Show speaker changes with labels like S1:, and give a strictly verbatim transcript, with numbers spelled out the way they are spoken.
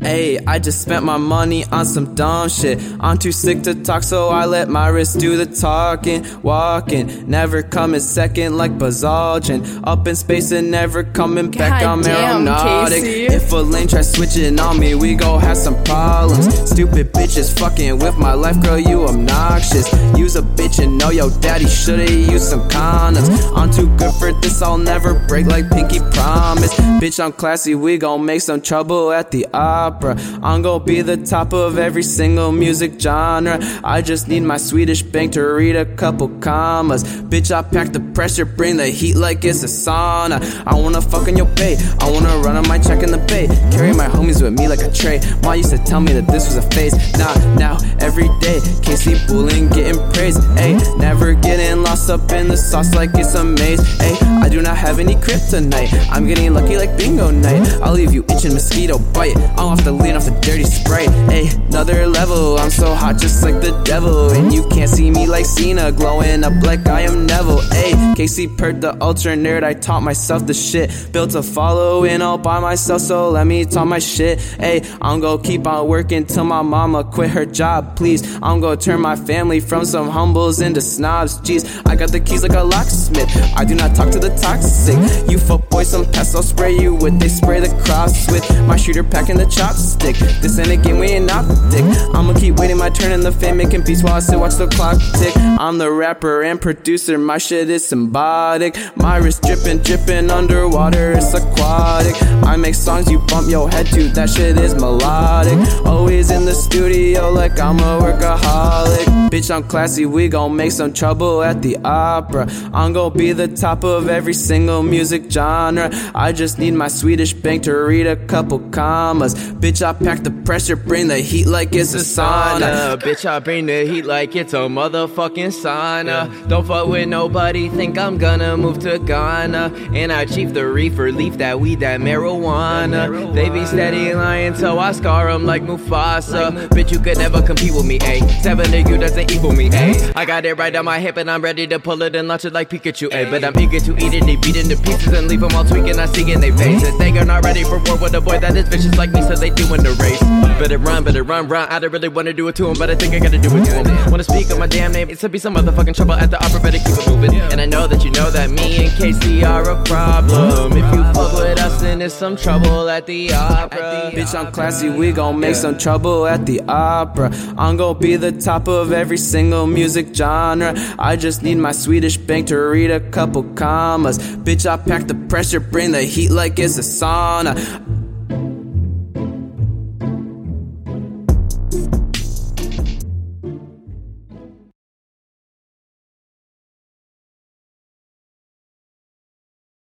S1: Ayy, I just spent my money on some dumb shit. I'm too sick to talk, so I let my wrist do the talking. Walking, never coming second like Buzzaldrin. Up in space and never coming back,
S2: God
S1: I'm
S2: damn,
S1: aeronautic.
S2: Casey.
S1: If a lane tries switching on me, we gon' have some problems. Stupid bitches fucking with my life, girl, you obnoxious. Use a bitch and know your daddy shoulda used some condoms. I'm too good for this, I'll never break like Pinky Promise. Bitch, I'm classy, we gon' make some trouble at the opera. I'm gon' be the top of every single music genre. I just need my Swedish bank to read a couple commas. Bitch, I pack the pressure, bring the heat like it's a sauna. I wanna fuck on your bay, I wanna run on my check in the bay. Carry my homies with me like a tray. Ma used to tell me that this was a phase. Nah, now, every day, Casey Bulling getting praised. Ayy, never getting lost up in the sauce like it's a maze. Ayy, I do not have any kryptonite. I'm getting lucky like bingo night. I'll leave you itching, mosquito bite. I'm off the lean off the dirty Sprite. Ayy, another level, I'm so hot just like the devil. And you can't see me like Cena, glowing up like I am Neville. Ayy, Casey Pert the ultra nerd, I taught myself the shit. Built a following all by myself, so let me talk my shit. Ayy, I'm gon' keep on working till my mama quit her job, please. I'm gon' turn my family from some humbles into snobs, jeez. I got the keys like a locksmith, I do not talk to the toxic. You fuck boys, some pests I'll spray you with, they spray the cross with my shooter packing the chopstick. This ain't a game, we ain't optic. I'ma keep waiting my turn in the fame, making beats while I sit watch the clock tick. I'm the rapper and producer, my shit is symbolic. My wrist dripping, dripping underwater, it's aquatic. I make songs you bump your head to, that shit is melodic. Always in the studio like I'm a workaholic. Bitch, I'm classy, we gon' make some trouble at the opera. I'm gon' be the top of every single music genre. I just need my Swedish bank to read a couple commas. Bitch, I pack the pressure, bring the heat like it's a sauna.
S3: Bitch, I bring the heat like it's a motherfucking sauna. Don't fuck with nobody, think I'm gonna move to Ghana. And I chief the reefer, leaf that weed, that marijuana. They be steady lying till I scar them like Mufasa. Bitch, you could never compete with me, ayy. Seven to you doesn't equal me, ayy. I got it right on my hip and I'm ready to pull it and launch it like Pikachu, ayy. But I'm eager to eat it, they beat into pieces and leave them all tweaking, I see in their faces. They are not ready for war with a boy that is vicious like me, so they doing the race. Better run, better run, run. I don't really wanna do it to him, but I think I gotta do it to him. Wanna speak on my damn name, it's to be some motherfucking trouble at the opera, better keep it moving. And I know that you know that me and Casey are a problem. If you fuck with us, then it's some trouble at the opera.
S1: Bitch, I'm classy, we gon' make some trouble at the opera. I'm gon' be the top of every single music genre. I just need my Swedish bank to read a couple commas. Bitch, I pack the pressure, bring the heat like it's a sauna.